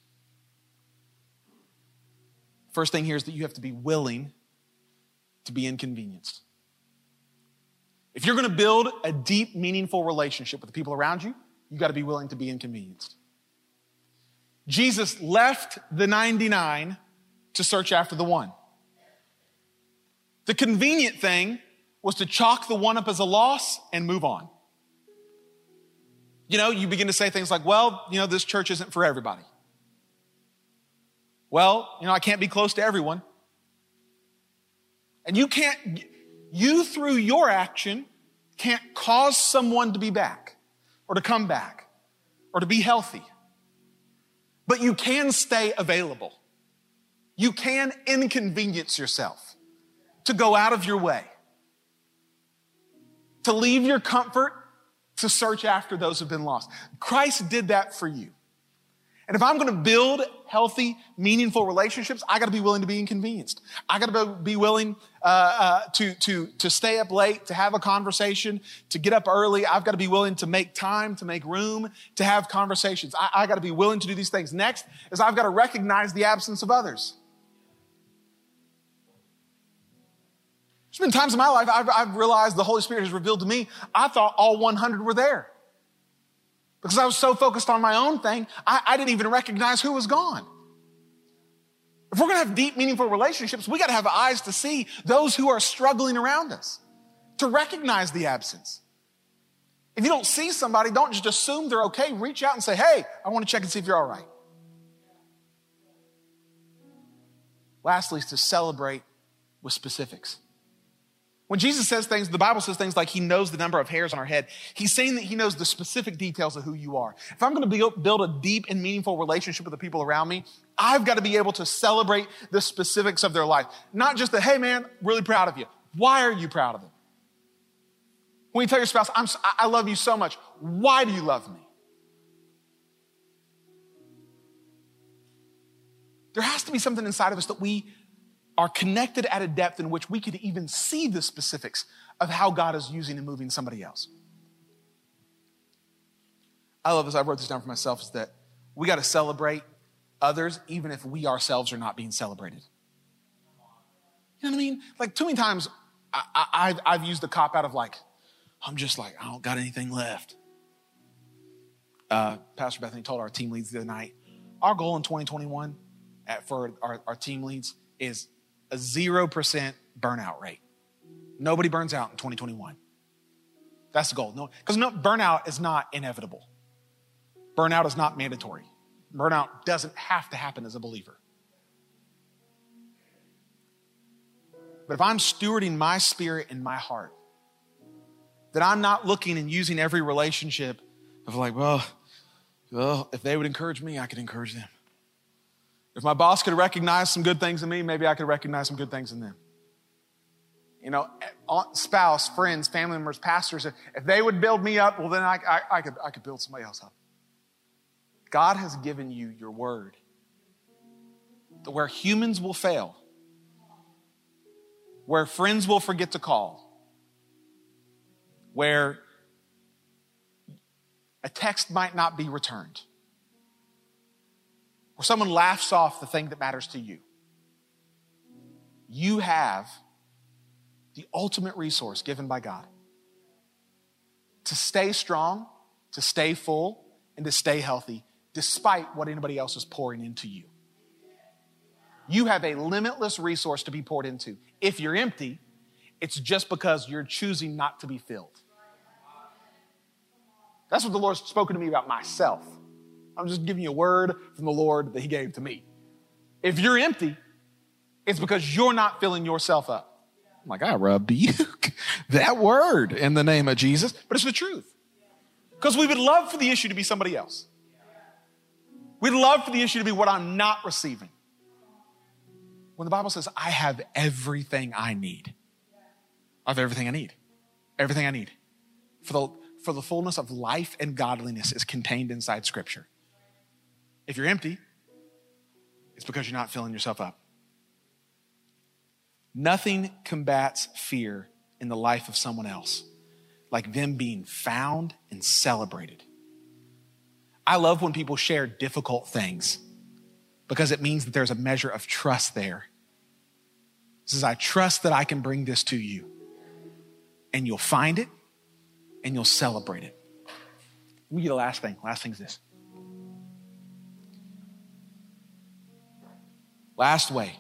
First thing here is that you have to be willing to be inconvenienced. If you're going to build a deep, meaningful relationship with the people around you, you got to be willing to be inconvenienced. Jesus left the 99 to search after the 1. The convenient thing was to chalk the 1 up as a loss and move on. You know, you begin to say things like, well, you know, this church isn't for everybody. Well, you know, I can't be close to everyone. And you through your action can't cause someone to be back or to come back or to be healthy. But you can stay available. You can inconvenience yourself to go out of your way, to leave your comfort, to search after those who've been lost. Christ did that for you. And if I'm going to build healthy, meaningful relationships, I got to be willing to be inconvenienced. I got to be willing to stay up late, to have a conversation, to get up early. I've got to be willing to make time, to make room, to have conversations. I got to be willing to do these things. Next is I've got to recognize the absence of others. There's been times in my life I've realized the Holy Spirit has revealed to me, I thought all 100 were there. Because I was so focused on my own thing, I didn't even recognize who was gone. If we're going to have deep, meaningful relationships, we got to have eyes to see those who are struggling around us, to recognize the absence. If you don't see somebody, don't just assume they're okay. Reach out and say, hey, I want to check and see if you're all right. Lastly, is to celebrate with specifics. When Jesus says things, the Bible says things like he knows the number of hairs on our head. He's saying that he knows the specific details of who you are. If I'm going to build a deep and meaningful relationship with the people around me, I've got to be able to celebrate the specifics of their life. Not just the, hey man, really proud of you. Why are you proud of them? When you tell your spouse, I love you so much. Why do you love me? There has to be something inside of us that we are connected at a depth in which we could even see the specifics of how God is using and moving somebody else. I love this. I wrote this down for myself, is that we got to celebrate others even if we ourselves are not being celebrated. You know what I mean? Like too many times I've used the cop out of like, I'm just like, I don't got anything left. Pastor Bethany told our team leads the other night, our goal in 2021 for our team leads is a 0% burnout rate. Nobody burns out in 2021. That's the goal. No, because burnout is not inevitable. Burnout is not mandatory. Burnout doesn't have to happen as a believer. But if I'm stewarding my spirit and my heart, that I'm not looking and using every relationship of like, well, if they would encourage me, I could encourage them. If my boss could recognize some good things in me, maybe I could recognize some good things in them. You know, spouse, friends, family members, pastors, if they would build me up, well, then I could build somebody else up. God has given you your word. That where humans will fail, where friends will forget to call, where a text might not be returned, where someone laughs off the thing that matters to you, you have the ultimate resource given by God to stay strong, to stay full, and to stay healthy despite what anybody else is pouring into you. You have a limitless resource to be poured into. If you're empty, it's just because you're choosing not to be filled. That's what the Lord's spoken to me about myself. I'm just giving you a word from the Lord that he gave to me. If you're empty, it's because you're not filling yourself up. I'm like, I rebuke that word in the name of Jesus, but it's the truth. Because we would love for the issue to be somebody else. We'd love for the issue to be what I'm not receiving. When the Bible says, I have everything I need. I have everything I need. Everything I need. For the fullness of life and godliness is contained inside Scripture. If you're empty, it's because you're not filling yourself up. Nothing combats fear in the life of someone else like them being found and celebrated. I love when people share difficult things because it means that there's a measure of trust there. It says, I trust that I can bring this to you. And you'll find it and you'll celebrate it. Let me get the last thing. Last thing is this. Last way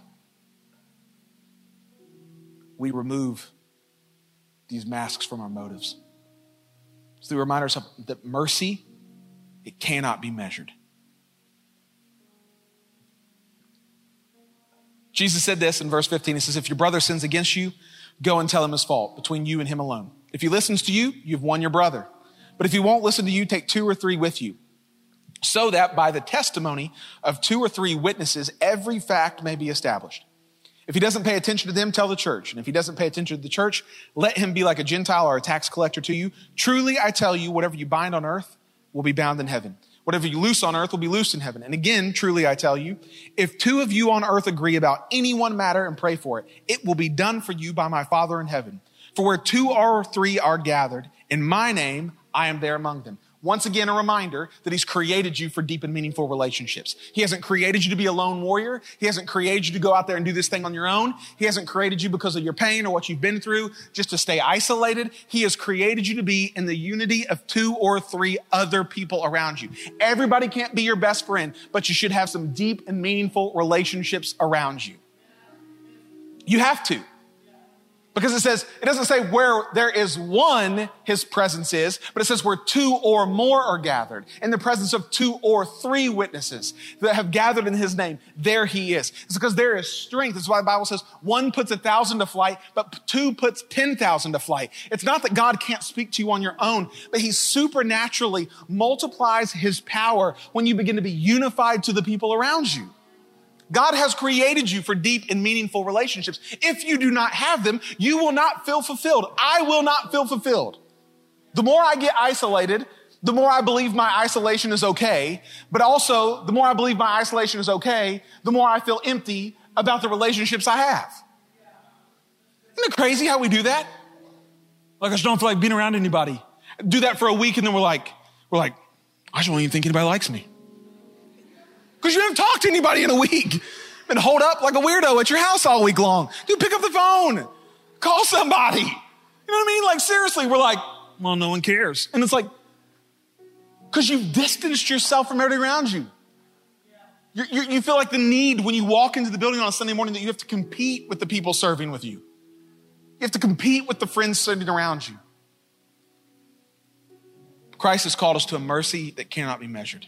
we remove these masks from our motives. So we remind ourselves that mercy, it cannot be measured. Jesus said this in verse 15. He says, if your brother sins against you, go and tell him his fault between you and him alone. If he listens to you, you've won your brother. But if he won't listen to you, take 2 or 3 with you, so that by the testimony of 2 or 3 witnesses, every fact may be established. If he doesn't pay attention to them, tell the church. And if he doesn't pay attention to the church, let him be like a Gentile or a tax collector to you. Truly, I tell you, whatever you bind on earth will be bound in heaven. Whatever you loose on earth will be loosed in heaven. And again, truly, I tell you, if 2 of you on earth agree about any one matter and pray for it, it will be done for you by my Father in heaven. For where 2 or 3 are gathered in my name, I am there among them. Once again, a reminder that he's created you for deep and meaningful relationships. He hasn't created you to be a lone warrior. He hasn't created you to go out there and do this thing on your own. He hasn't created you because of your pain or what you've been through just to stay isolated. He has created you to be in the unity of 2 or 3 other people around you. Everybody can't be your best friend, but you should have some deep and meaningful relationships around you. You have to. Because it doesn't say where there is one, his presence is, but it says where two or more are gathered in the presence of two or three witnesses that have gathered in his name. There he is. It's because there is strength. That's why the Bible says one puts 1,000 to flight, but two puts 10,000 to flight. It's not that God can't speak to you on your own, but he supernaturally multiplies his power when you begin to be unified to the people around you. God has created you for deep and meaningful relationships. If you do not have them, you will not feel fulfilled. I will not feel fulfilled. The more I get isolated, the more I believe my isolation is okay. But also, the more I believe my isolation is okay, the more I feel empty about the relationships I have. Isn't it crazy how we do that? Like, I just don't feel like being around anybody. Do that for a week and then we're like, I just don't even think anybody likes me. Because you haven't talked to anybody in a week. Been holed up like a weirdo at your house all week long. Dude, pick up the phone. Call somebody. You know what I mean? Like, seriously, we're like, well, no one cares. And it's like, because you've distanced yourself from everybody around you. You feel like the need when you walk into the building on a Sunday morning that you have to compete with the people serving with you. You have to compete with the friends sitting around you. Christ has called us to a mercy that cannot be measured.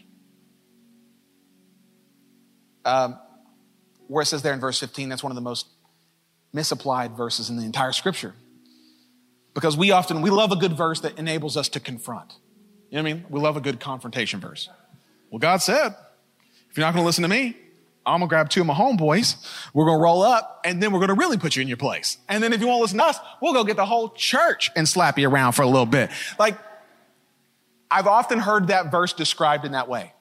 Where it says there in verse 15, that's one of the most misapplied verses in the entire scripture. Because we love a good verse that enables us to confront. You know what I mean? We love a good confrontation verse. Well, God said, if you're not going to listen to me, I'm going to grab two of my homeboys. We're going to roll up and then we're going to really put you in your place. And then if you won't listen to us, we'll go get the whole church and slap you around for a little bit. Like, I've often heard that verse described in that way.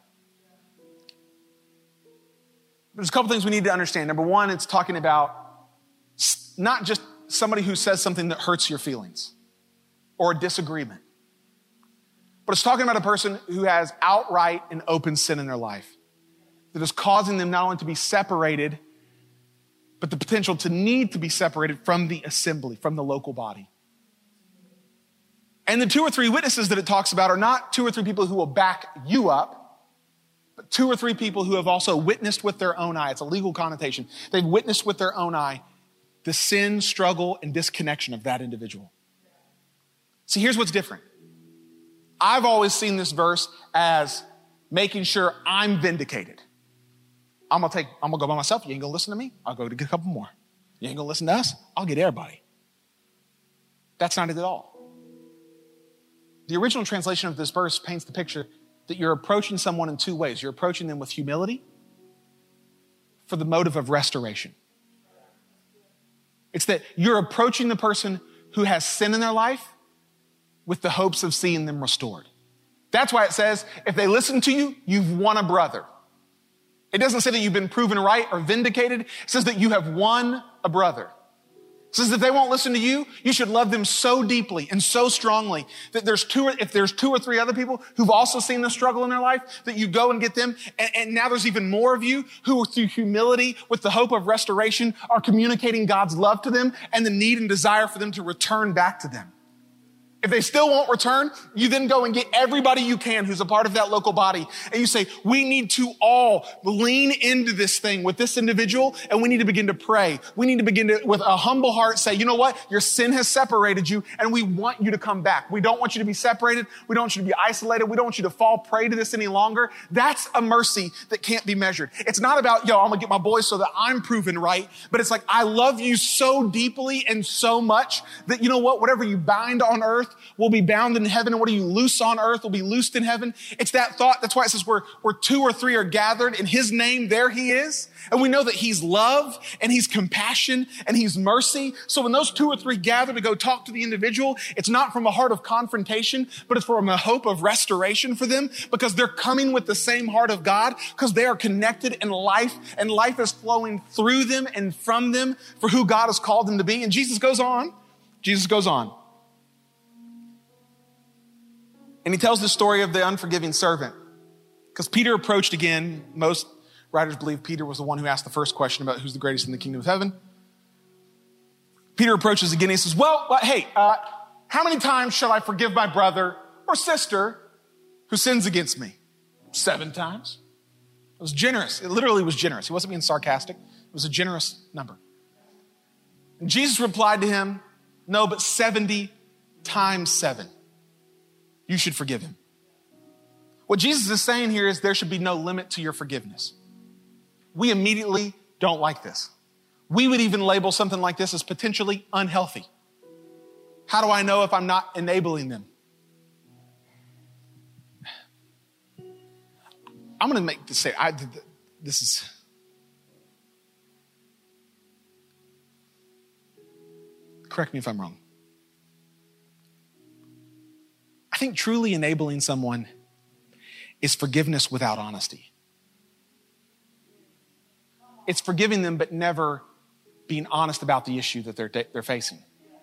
There's a couple things we need to understand. Number one, it's talking about not just somebody who says something that hurts your feelings or a disagreement, but it's talking about a person who has outright and open sin in their life that is causing them not only to be separated, but the potential to need to be separated from the assembly, from the local body. And the two or three witnesses that it talks about are not two or three people who will back you up, but two or three people who have also witnessed with their own eye. It's a legal connotation. They've witnessed with their own eye the sin, struggle, and disconnection of that individual. See, here's what's different. I've always seen this verse as making sure I'm vindicated. I'm gonna go by myself. You ain't gonna listen to me? I'll go to get a couple more. You ain't gonna listen to us? I'll get everybody. That's not it at all. The original translation of this verse paints the picture that you're approaching someone in two ways. You're approaching them with humility for the motive of restoration. It's that you're approaching the person who has sin in their life with the hopes of seeing them restored. That's why it says, if they listen to you, you've won a brother. It doesn't say that you've been proven right or vindicated. It says that you have won a brother. It says if they won't listen to you, you should love them so deeply and so strongly that if there's two or three other people who've also seen the struggle in their life, that you go and get them. And now there's even more of you who through humility with the hope of restoration are communicating God's love to them and the need and desire for them to return back to them. If they still won't return, you then go and get everybody you can who's a part of that local body. And you say, we need to all lean into this thing with this individual, and we need to begin to pray. We need to begin to, with a humble heart, say, you know what? Your sin has separated you, and we want you to come back. We don't want you to be separated. We don't want you to be isolated. We don't want you to fall prey to this any longer. That's a mercy that can't be measured. It's not about, I'm going to get my boys so that I'm proven right. But it's like, I love you so deeply and so much that, you know what? Whatever you bind on earth will be bound in heaven, and what you loose on earth will be loosed in heaven. It's that thought. That's why it says where two or three are gathered in his name, there he is. And we know that he's love and he's compassion and he's mercy. So when those two or three gather to go talk to the individual, it's not from a heart of confrontation, but it's from a hope of restoration for them because they're coming with the same heart of God because they are connected in life and life is flowing through them and from them for who God has called them to be. And Jesus goes on. And he tells the story of the unforgiving servant. Because Peter approached again. Most writers believe Peter was the one who asked the first question about who's the greatest in the kingdom of heaven. Peter approaches again. He says, hey, how many times shall I forgive my brother or sister who sins against me? 7 times. It was generous. It literally was generous. He wasn't being sarcastic. It was a generous number. And Jesus replied to him, No, but 70 times 7. You should forgive him. What Jesus is saying here is there should be no limit to your forgiveness. We immediately don't like this. We would even label something like this as potentially unhealthy. How do I know if I'm not enabling them? I'm going to make this say, this is, correct me if I'm wrong. I think truly enabling someone is forgiveness without honesty. It's forgiving them, but never being honest about the issue that they're facing.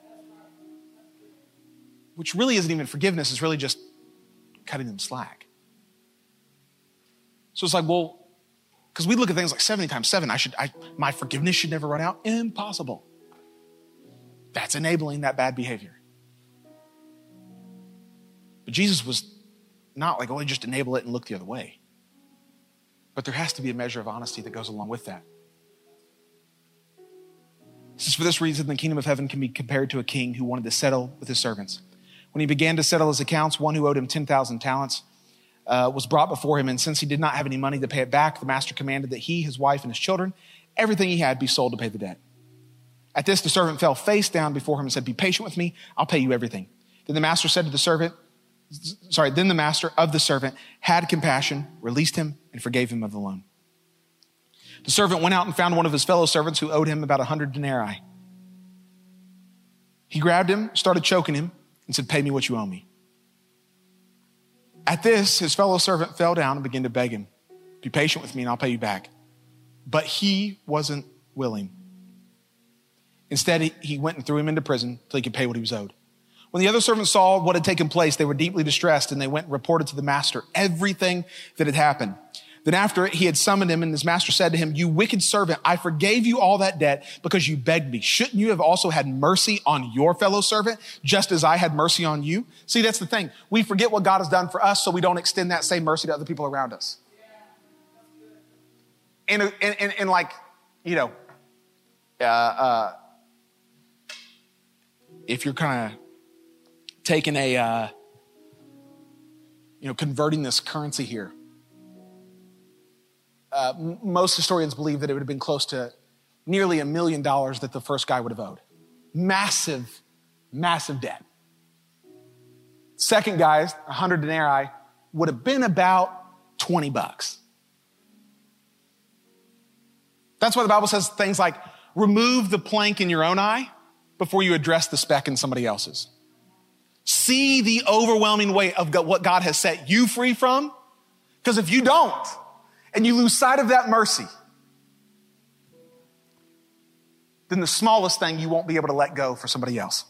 Which really isn't even forgiveness, it's really just cutting them slack. So it's like, well, because we look at things like 70 times 7, my forgiveness should never run out. Impossible. That's enabling that bad behavior. But Jesus was not like, oh, just enable it and look the other way. But there has to be a measure of honesty that goes along with that. This is for this reason the kingdom of heaven can be compared to a king who wanted to settle with his servants. When he began to settle his accounts, one who owed him 10,000 talents was brought before him. And since he did not have any money to pay it back, the master commanded that he, his wife, and his children, everything he had, be sold to pay the debt. At this, the servant fell face down before him and said, be patient with me, I'll pay you everything. Then the master of the servant had compassion, released him, and forgave him of the loan. The servant went out and found one of his fellow servants who owed him about 100 denarii. He grabbed him, started choking him, and said, pay me what you owe me. At this, his fellow servant fell down and began to beg him, be patient with me and I'll pay you back. But he wasn't willing. Instead, he went and threw him into prison till he could pay what he was owed. When the other servants saw what had taken place, they were deeply distressed and they went and reported to the master everything that had happened. Then after he had summoned him, and his master said to him, you wicked servant, I forgave you all that debt because you begged me. Shouldn't you have also had mercy on your fellow servant, just as I had mercy on you? See, that's the thing. We forget what God has done for us, so we don't extend that same mercy to other people around us. And like, you know, if you're kind of taking converting this currency here, most historians believe that it would have been close to nearly $1 million that the first guy would have owed. Massive, massive debt. Second guy's 100 denarii would have been about $20. That's why the Bible says things like, remove the plank in your own eye before you address the speck in somebody else's. See the overwhelming weight of what God has set you free from. Because if you don't, and you lose sight of that mercy, then the smallest thing you won't be able to let go for somebody else.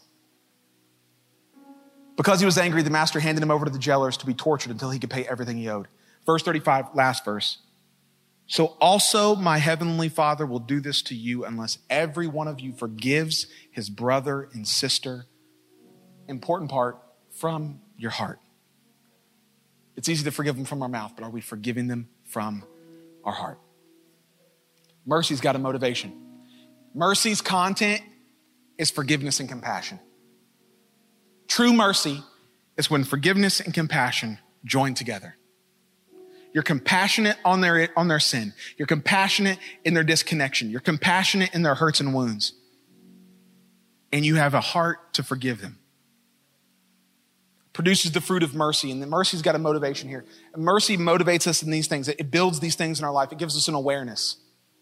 Because he was angry, the master handed him over to the jailers to be tortured until he could pay everything he owed. Verse 35, last verse. So also my heavenly Father will do this to you unless every one of you forgives his brother and sister. Important part, from your heart. It's easy to forgive them from our mouth, but are we forgiving them from our heart? Mercy's got a motivation. Mercy's content is forgiveness and compassion. True mercy is when forgiveness and compassion join together. You're compassionate on their sin. You're compassionate in their disconnection. You're compassionate in their hurts and wounds. And you have a heart to forgive them. Produces the fruit of mercy, and the mercy's got a motivation here. And mercy motivates us in these things. It builds these things in our life. It gives us an awareness.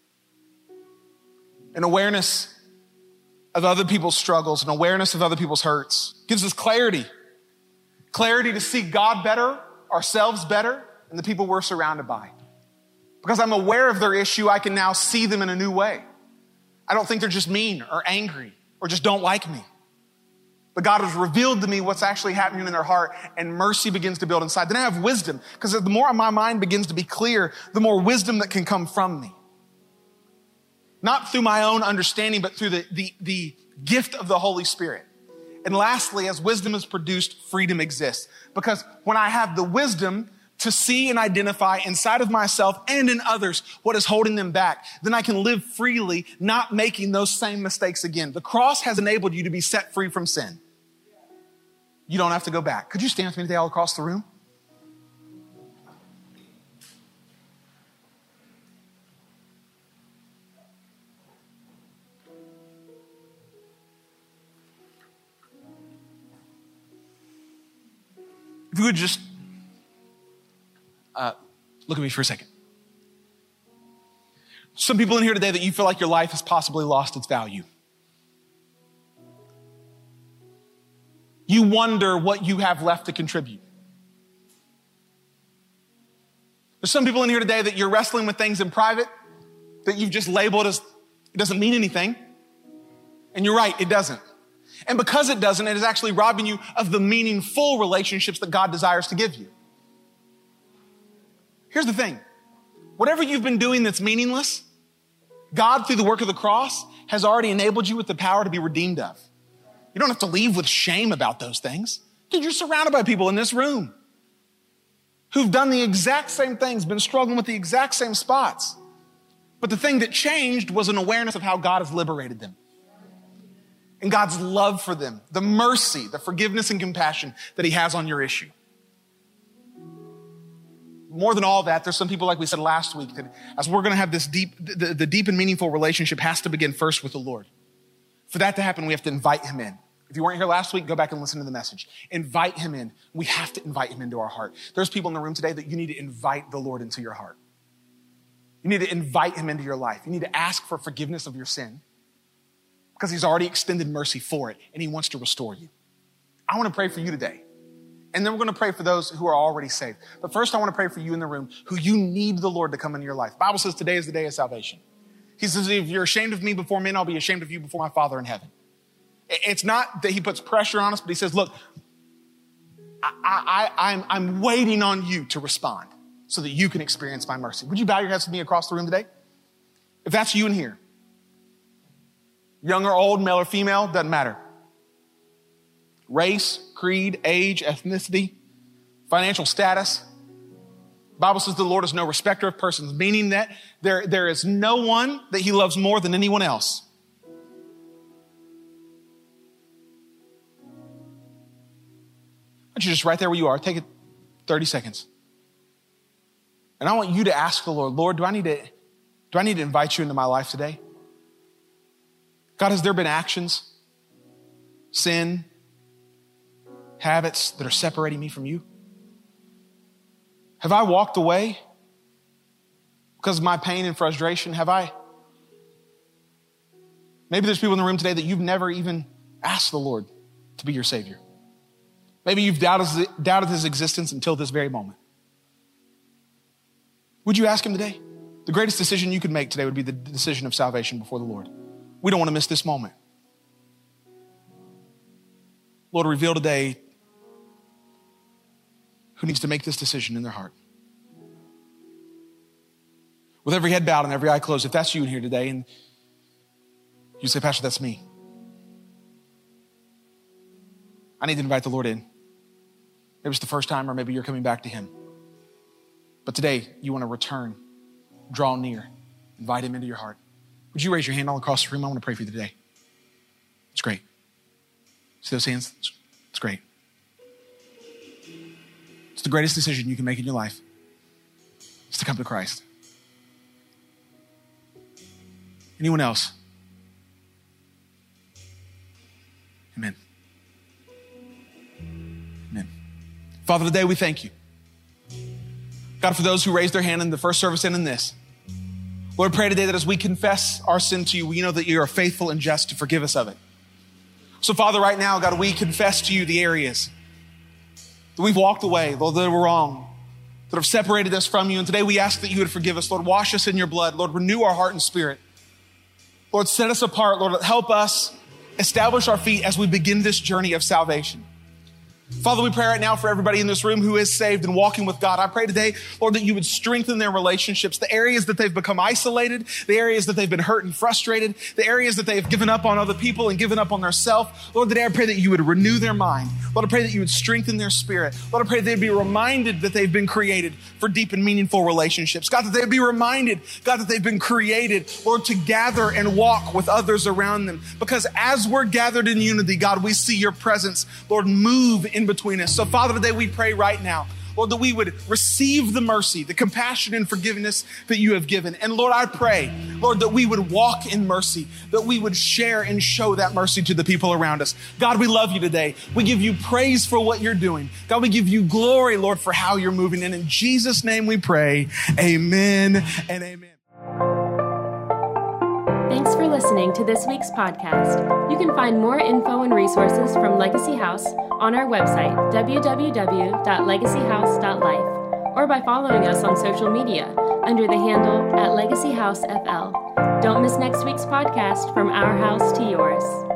An awareness of other people's struggles, an awareness of other people's hurts. It gives us clarity. Clarity to see God better, ourselves better, and the people we're surrounded by. Because I'm aware of their issue, I can now see them in a new way. I don't think they're just mean or angry or just don't like me. But God has revealed to me what's actually happening in their heart, and mercy begins to build inside. Then I have wisdom, because the more my mind begins to be clear, the more wisdom that can come from me. Not through my own understanding, but through the gift of the Holy Spirit. And lastly, as wisdom is produced, freedom exists. Because when I have the wisdom to see and identify inside of myself and in others what is holding them back, then I can live freely, not making those same mistakes again. The cross has enabled you to be set free from sin. You don't have to go back. Could you stand with me today all across the room? If you would just look at me for a second. Some people in here today that you feel like your life has possibly lost its value. You wonder what you have left to contribute. There's some people in here today that you're wrestling with things in private that you've just labeled as it doesn't mean anything. And you're right, it doesn't. And because it doesn't, it is actually robbing you of the meaningful relationships that God desires to give you. Here's the thing. Whatever you've been doing that's meaningless, God, through the work of the cross, has already enabled you with the power to be redeemed of. You don't have to leave with shame about those things. Dude, you're surrounded by people in this room who've done the exact same things, been struggling with the exact same spots. But the thing that changed was an awareness of how God has liberated them. And God's love for them, the mercy, the forgiveness and compassion that he has on your issue. More than all that, there's some people, like we said last week, that as we're going to have this the deep and meaningful relationship has to begin first with the Lord. For that to happen, we have to invite him in. If you weren't here last week, go back and listen to the message. Invite him in. We have to invite him into our heart. There's people in the room today that you need to invite the Lord into your heart. You need to invite him into your life. You need to ask for forgiveness of your sin, because he's already extended mercy for it, and he wants to restore you. I want to pray for you today. And then we're going to pray for those who are already saved. But first, I want to pray for you in the room who you need the Lord to come into your life. The Bible says today is the day of salvation. He says, if you're ashamed of me before men, I'll be ashamed of you before my Father in heaven. It's not that he puts pressure on us, but he says, look, I'm waiting on you to respond so that you can experience my mercy. Would you bow your heads with me across the room today? If that's you in here, young or old, male or female, doesn't matter. Race, creed, age, ethnicity, financial status. The Bible says the Lord is no respecter of persons, meaning that there is no one that he loves more than anyone else. Why don't you just right there where you are, take it 30 seconds. And I want you to ask the Lord, do I need to invite you into my life today? God, has there been actions, sin, habits that are separating me from you? Have I walked away because of my pain and frustration? Maybe there's people in the room today that you've never even asked the Lord to be your Savior. Maybe you've doubted his existence until this very moment. Would you ask him today? The greatest decision you could make today would be the decision of salvation before the Lord. We don't want to miss this moment. Lord, reveal today who needs to make this decision in their heart. With every head bowed and every eye closed, if that's you in here today and you say, Pastor, that's me. I need to invite the Lord in. Maybe it's the first time, or maybe you're coming back to him. But today you want to return, draw near, invite him into your heart. Would you raise your hand all across the room? I want to pray for you today. It's great. See those hands? It's great. It's the greatest decision you can make in your life. It's to come to Christ. Anyone else? Amen. Amen. Father, today we thank you. God, for those who raised their hand in the first service and in this, Lord, pray today that as we confess our sin to you, we know that you are faithful and just to forgive us of it. So Father, right now, God, we confess to you the areas that we've walked away, Lord, that were wrong, that have separated us from you. And today we ask that you would forgive us. Lord, wash us in your blood. Lord, renew our heart and spirit. Lord, set us apart. Lord, help us establish our feet as we begin this journey of salvation. Father, we pray right now for everybody in this room who is saved and walking with God. I pray today, Lord, that you would strengthen their relationships, the areas that they've become isolated, the areas that they've been hurt and frustrated, the areas that they've given up on other people and given up on themselves. Lord, today I pray that you would renew their mind. Lord, I pray that you would strengthen their spirit. Lord, I pray that they'd be reminded that they've been created for deep and meaningful relationships. God, that they'd be reminded, God, that they've been created, Lord, to gather and walk with others around them. Because as we're gathered in unity, God, we see your presence, Lord, move in between us. So Father, today we pray right now, Lord, that we would receive the mercy, the compassion and forgiveness that you have given. And Lord, I pray, Lord, that we would walk in mercy, that we would share and show that mercy to the people around us. God, we love you today. We give you praise for what you're doing. God, we give you glory, Lord, for how you're moving. And in Jesus' name we pray, amen and amen. Thanks for listening to this week's podcast. You can find more info and resources from Legacy House on our website, www.legacyhouse.life, or by following us on social media under the handle @LegacyHouseFL. Don't miss next week's podcast, From Our House to Yours.